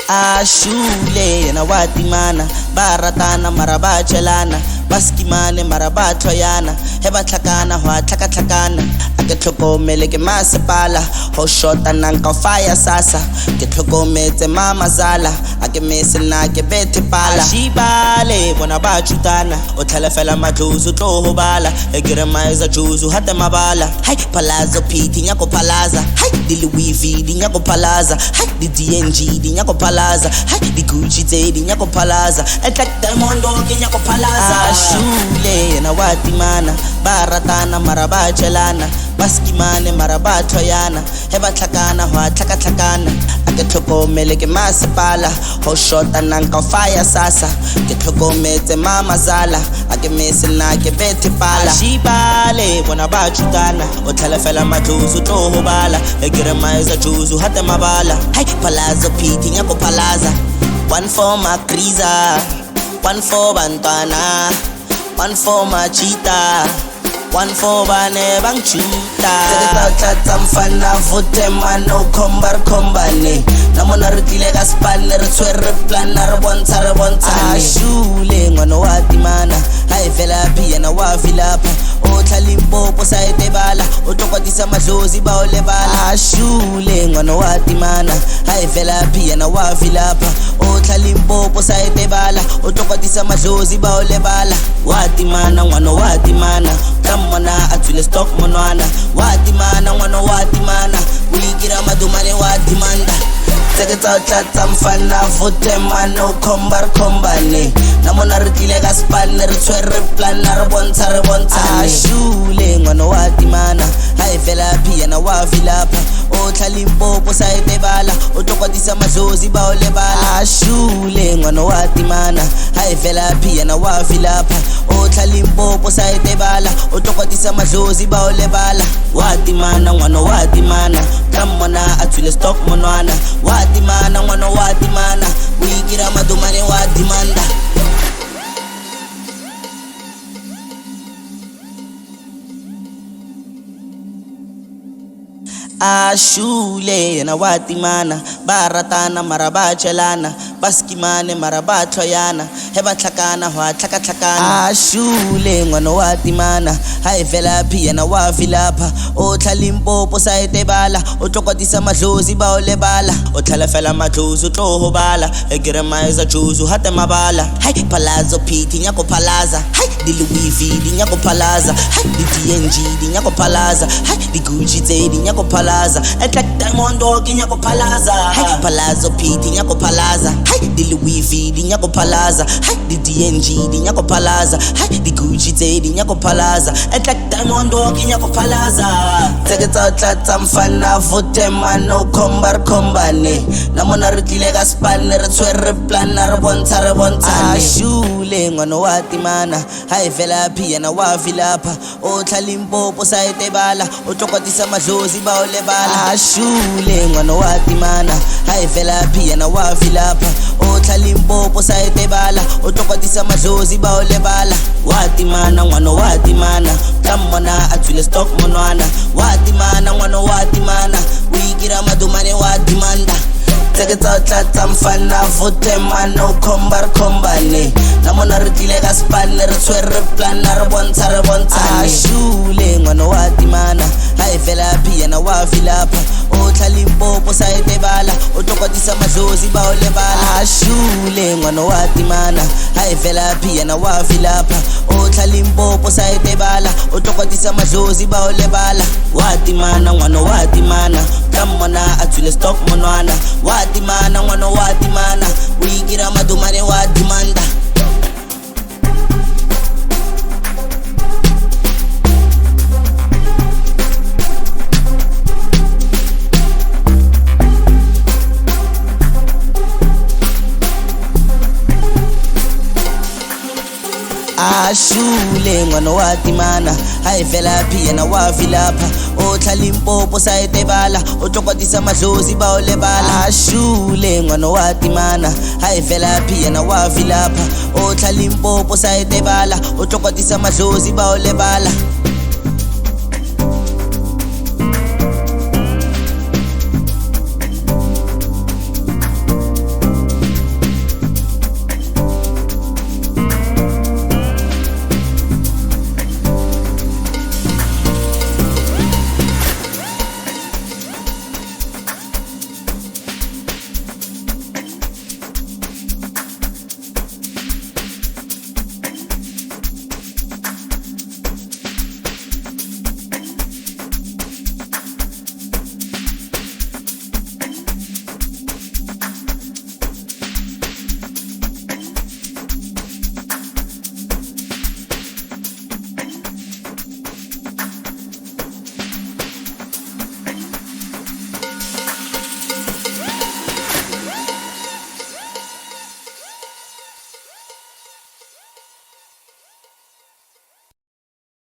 Ashule na watimana baratana marabachelana baskimane marabathoyana heba tlhakana hwa tlhakatlhakana ke tlhokomele ke masepala ho shota nanka fire sasa ke tlhokometse mama zala ke mesena ke bethe pala shibale bona ba chutana o tlhalefela madlozu tlo ho bala ke re maiza juzu hate mabala hai palazzo piti nyako palaza hai di Louis V di nyako palaza hai di DNG di nyako palaza hai di Gucci di nyako palaza etlek diamond ke nyako palaza ashule na watimana baratana marabachelana baskimane marabathoyana heba tlhakana hwa tlhakatlhakana ke tlhokomele ke masepala ho shota nanka fire sasa ke tlhokometse mama zala ke mesena ke bethe pala shibale bona ba chutana o tlhalefela madlozu tlo ho bala ke re maiza juzu hate mabala hai palazzo piti nyako palaza one for my kriza one for bantwana one for my cheetah one for bane bang chuta tata mfana vote mano kombar kombane namona re tlile ka span re tshwere plan re bontsha ashule ngwana wa timana hai vela pia na wa vilapa o tlhalimpopo sa etebala o tlokwatisa madlozi ba o lebala ashule ngwana wa timana hai vela pia na wa vilapa o tlhalimpopo sa etebala o tlokwatisa madlozi ba o lebala wa timana ngwana wa timana kamana atule stock monwana watimana ngwana watimana ulikira madumane watimanda teketsa tlatsa mfana vote mano kombar kombane namona re tlile ka span re tshwere plan re bontsha ashule ngwana watimana hai vela pia na wa vilapa o tlhalimpopo sa etebala o tlokwatisa madlozi ba o lebala ashule ngwana watimana hai vela pia na wa vilapa o tlhalimpopo sa etebala o tlokwatisa madlozi ba o lebala watimana ngwana watimana kamona atule stock monwana watimana ngwana watimana uikira madumane watimanda ashule na watimana baratana marabachelana baskimane marabathoyana heba tlhakana hwa tlhakatlhakana ashule ngwana watimana hai vela pia na wa vilapa o tlhalimpopo sa etebala o tlokwatisa madlozi ba o lebala o tlhalefela madlozu tlo ho bala ke re maiza juzu hate mabala hai palazzo piti nyako palaza hai di Louis V di nyako palaza hai di DNG di nyako palaza hai di Gucci di nyako palaza etlek diamond ke nyako palaza hai palazzo piti nyako palaza hai di Louis V di nyako palaza hai di DNG di nyako palaza hai di Gucci di nyako palaza etlek diamond ke nyako palaza teketsa tlatsa mfana vote mano kombar kombane namona re tlile ka span re tshwere plan re bontsha ashule ngwana wa timana hai vela pia na wa vilapa o tlhalimpopo sa etebala o tlokwatisa madlozi ba o lebala ashule ngwana wa timana hai vela pia na wa vilapa o tlhalimpopo sa etebala o tlokwatisa madlozi ba o lebala watimana ngwana watimana kamona atule stock monwana watimana ngwana watimana uikira madumane watimanda teketsa tlatsa mfana vote mano kombar kombane namona re tlile ka span re tshwere plan re bontsha ashule ngwana watimana hai vela pia na wa vilapa o tlhalimpopo sa etebala o tlokwatisa madlozi ba o lebala ashule ngwana watimana hai vela pia na wa vilapa o tlhalimpopo sa etebala o tlokwatisa madlozi ba o lebala watimana ngwana watimana kamona atule stock monwana watimana ngwana watimana uikira madumane watimanda ashule ngwana watimana hai vela pia na wa vilapa o tlhalimpopo sa etebala o tlokwatisa madlozi ba o lebala ashule ngwana watimana hai vela pia na wa vilapa o tlhalimpopo sa etebala o tlokwatisa madlozi ba o lebala